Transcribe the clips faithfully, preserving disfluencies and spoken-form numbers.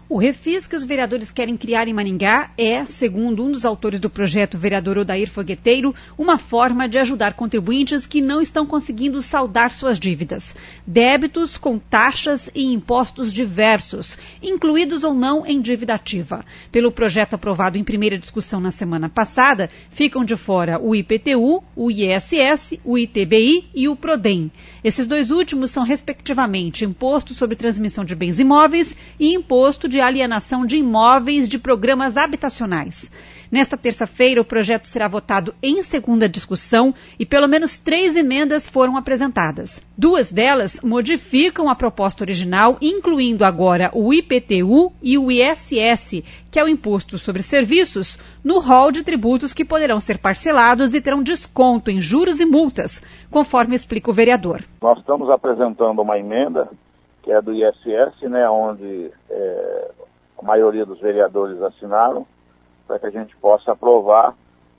O refis que os vereadores querem criar em Maringá é, segundo um dos autores do projeto, vereador Odair Fogueteiro, uma forma de ajudar contribuintes que não estão conseguindo saldar suas dívidas. Débitos com taxas e impostos diversos, incluídos ou não em dívida ativa. Pelo projeto aprovado em primeira discussão na semana passada, ficam de fora o I P T U, o I S S, o I T B I e o PRODEM. Esses dois últimos são, respectivamente, Imposto sobre Transmissão de Bens Imóveis e Imposto de alienação de imóveis de programas habitacionais. Nesta terça-feira, o projeto será votado em segunda discussão e pelo menos três emendas foram apresentadas. Duas delas modificam a proposta original, incluindo agora o I P T U e o I S S, que é o Imposto sobre Serviços, no rol de tributos que poderão ser parcelados e terão desconto em juros e multas, conforme explica o vereador. Nós estamos apresentando uma emenda, que é do I S S, né, onde é, a maioria dos vereadores assinaram, para que a gente possa aprovar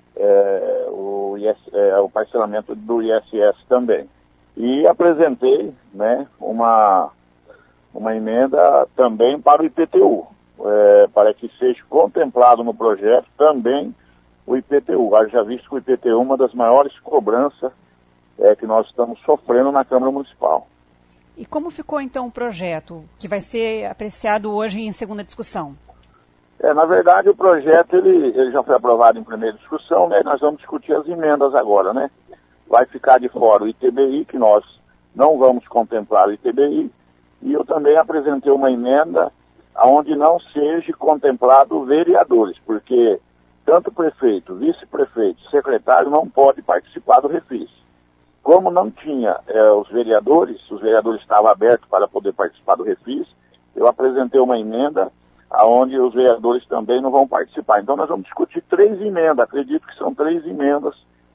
é, o, I S, é, o parcelamento do I S S também. E apresentei, né, uma, uma emenda também para o I P T U, é, para que seja contemplado no projeto também o I P T U. Já visto que o I P T U é uma das maiores cobranças é, que nós estamos sofrendo na Câmara Municipal. E como ficou então o projeto, que vai ser apreciado hoje em segunda discussão? É, na verdade, o projeto ele, ele já foi aprovado em primeira discussão, né? Nós vamos discutir as emendas agora, né? Vai ficar de fora o I T B I, que nós não vamos contemplar o I T B I, e eu também apresentei uma emenda onde não seja contemplado vereadores, porque tanto prefeito, vice-prefeito, secretário não pode participar do refis. Como não tinha é, os vereadores, os vereadores estavam abertos para poder participar do refis, eu apresentei uma emenda onde os vereadores também não vão participar. Então nós vamos discutir três emendas, acredito que são três emendas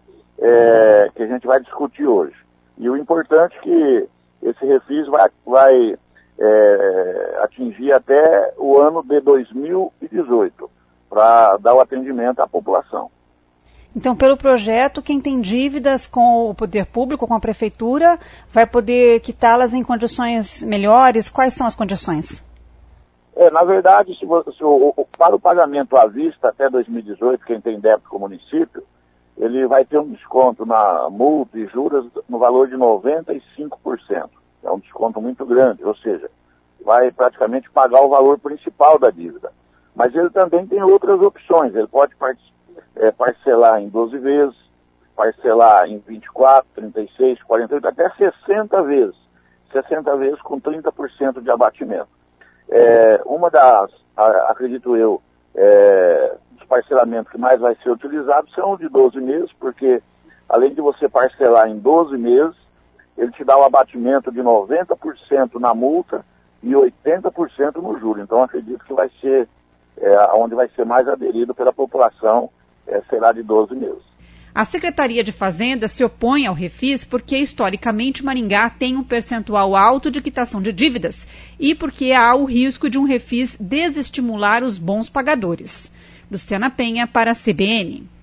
é, que a gente vai discutir hoje. E o importante é que esse refis vai, vai é, atingir até o ano de dois mil e dezoito, para dar o atendimento à população. Então, pelo projeto, quem tem dívidas com o poder público, com a prefeitura, vai poder quitá-las em condições melhores? Quais são as condições? É, na verdade, se, se o, o, para o pagamento à vista até dois mil e dezoito, quem tem débito com o município, ele vai ter um desconto na multa e juros no valor de noventa e cinco por cento. É um desconto muito grande, ou seja, vai praticamente pagar o valor principal da dívida. Mas ele também tem outras opções, ele pode é, parcelar em doze vezes, parcelar em vinte e quatro, trinta e seis, quarenta e oito, até sessenta vezes. sessenta vezes com trinta por cento de abatimento. É, uma das, a, acredito eu, é, dos parcelamentos que mais vai ser utilizado são de doze meses, porque além de você parcelar em doze meses, ele te dá o abatimento de noventa por cento na multa e oitenta por cento no juro. Então acredito que vai ser, é, onde vai ser mais aderido pela população, é, será de doze meses. A Secretaria de Fazenda se opõe ao refis porque, historicamente, Maringá tem um percentual alto de quitação de dívidas e porque há o risco de um refis desestimular os bons pagadores. Luciana Penha, para a C B N.